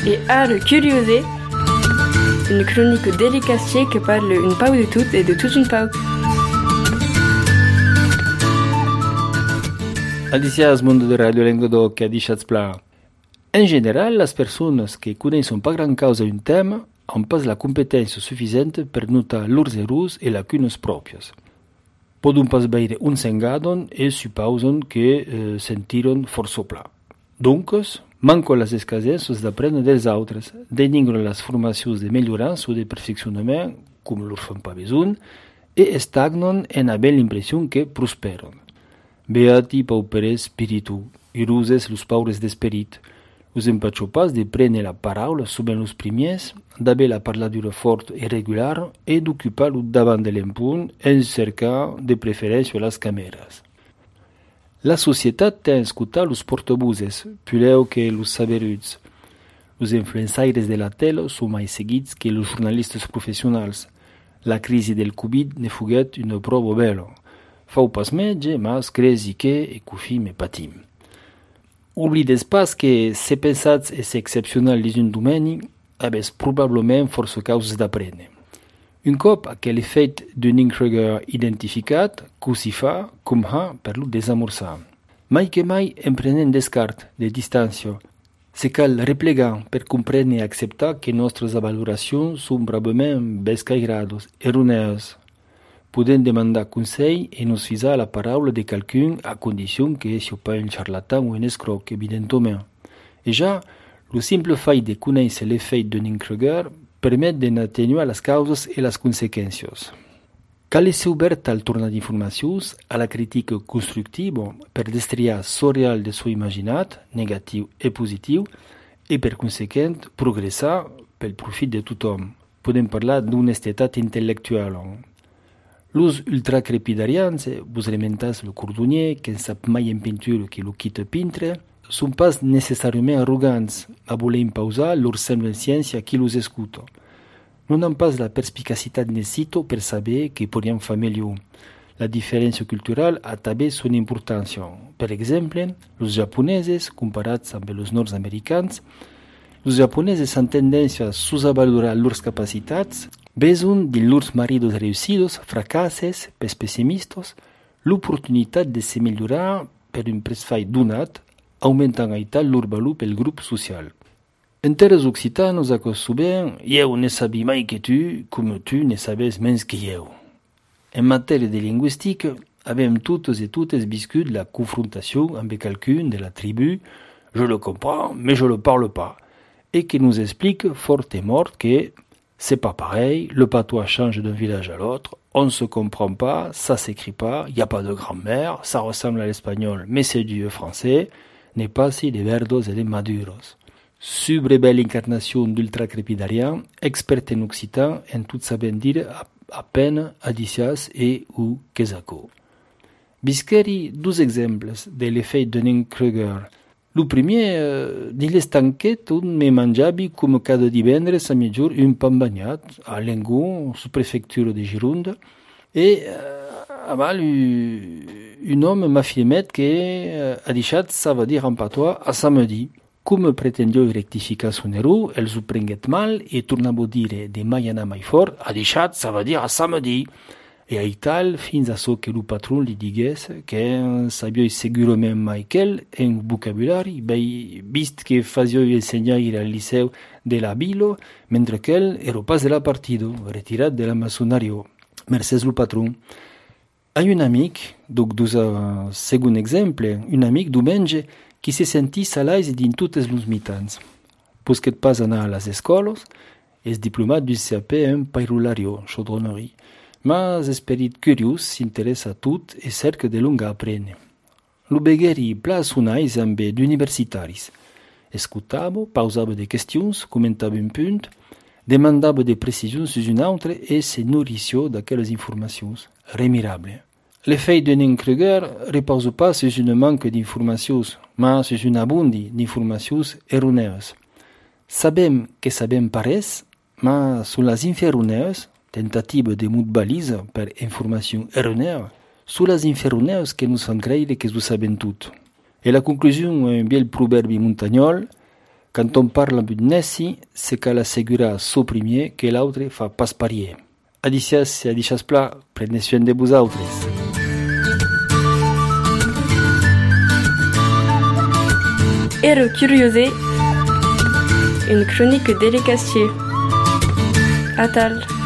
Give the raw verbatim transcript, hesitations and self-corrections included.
et Are Curiosé, une chronique délicaciée qui parle une pau de tout et de toute une pau. Adicias mundo de Radio Languedoc, adicias pla. En général, les personnes qui connaissent pas grand causa un tema ont pas la compétence suffisante per notar leurs errors et lacunes propias. Podem pas veure un s'engadon e supposen que eh, sentiron força pla. Donc, manco les escasences d'aprendre dels altres, denigren les formacions de melhorança o de perfeccionament, com lor fan pas besoin, e stagnen en havent l'impression que prosperen. Beati pauperes spiritu, iruses los paures d'esperit, us empatxo pas de prendre la paraula soben los primiers, d'haver la parladura fort e regular e d'ocupar-lo davant de l'empunt en cercar de preferència les càmeres. La societat té escutat los portabuses, puleu que los saberuts. Los influençaires de la tele són mai seguits que los jornalistes professionals. La crisi del Covid ne fuguet una prova bella. Fau pas metge, mas cresi que e cufi me patim. Oblides pas que se pensats e se excepcional dins un domeni, habes probablement força causes d'aprendre. Un cop aquel efecte d'un incregeur identificat, que s'hi fa, com ha per lo desamorçar. Mai que mai emprenent descart de distància. Se cal replegar per comprendre e acceptar que nostres valoracions són bravament bescairades, erronees. Podem demandar consell e nos fisar la paraula de quelqu'un a condició que sia pas un charlatan o un escroc, evidentement. E ja, lo simple fait de conèixer l'efecte d'un incregeur permet d'attenuar les causes e les conseqüències. Cal ser obert al tornar d'informacions, a la crítica constructiva per destriar so real de so imaginat, negatiu e positiu, e per consequent progressar pel profit de tothom. Podem parlar d'honestetat intel·lectual. Los ultracrepidarians, vos elementats le cordonier, que en sap mai en pintura que lo quitte pintre, són pas necessàriament arrogants a voler imposar lor semblanciència a qui los escuta. Non han pas la perspicacitat necessito per saber que podrien fer millor. La diferència cultural ha també son importància. Per exemple, los japoneses, comparats amb els nord-americans, los japoneses han tendència a susvalorar lors capacitats, besoin de lors maridos reussidos, fracasses, pes pessimistes, l'oportunitat de se millorar per un presfai donat, aumentant aital lor valor pel grup social. En terres occitanos acosto ben, eu ne sabi mai que tu, com tu ne sabes menys que eu. En matèria de lingüística, avem totes e totes viscut la confrontació amb quelqu'un de la tribu, je le comprends, mais je le parle pas, et qui nous explique fort et mort que c'est pas pareil, le patois change d'un village à l'autre, on ne se comprend pas, ça s'écrit pas, il n'y a pas de grammaire, ça ressemble à l'espagnol, mais c'est du français, n'est pas si de verdos et de maduros. Sobre belle incarnació d'ultracrepidarian, expert en occitan en tot sabent dir a, a peine adicias e ou quesaco. Visqueri dos exemples de l'efecte d'un incregeur. Lo primer, eh, dins l'estanquet on me manjavi com cada divendres a mitjor un pan banyat a Lengon, su prefectura de Gironde, e eh, aval un home m'afirmet que eh, a deixat ça va dir en patois a samedi. Com pretendió rectificar son error, el s'ho prenguet mal e tornava a dire de mai anar mai fort, a deixat, ça va dir a samedi. E a tal, fins a so que lo patron li digués que sabia segurament mai quel en vocabulari, bei, vist que fazia ensenyar al liceu de la Bilo, mentre qu'el era pas de la partido, retirat de la maçonario. Mercès lo patron. Hay un amic, donc dos a segon exemple, un amic diumenge qui se sentís a l'aise din totes los mitans. Posquet pas anar a les escoles, és diplomat du C A P en pairulario, chaudronnerie, mas esperit curiós s'interessa a tot e cerca de longa aprendre. Lo begueri plas unais amb d'universitaris. Escutava, pausava de questions, comentava un punt, demandava de precisions sus un altre e se nourició d'aquelles informacions. Remirable. L'effet d'un incregeur repose pas sur un manque d'informacions, mais sur un abundi d'informacions erronees. Sabem que sabem parès, mais sur les inferronees, tentative de mut balisa per informació erronea, sur les inferronees que nos fan creure que ho sabem tot. Et la conclusion est un vieil proverbe montagnol, Quand on parle amb un nessi, c'est qu'à l'assegurar so premier que l'autre fa pas parier. Adicias et adicias pla, prenez soin de vous autres. Ero Curiosé, une chronique d'Eric Astier. Atal.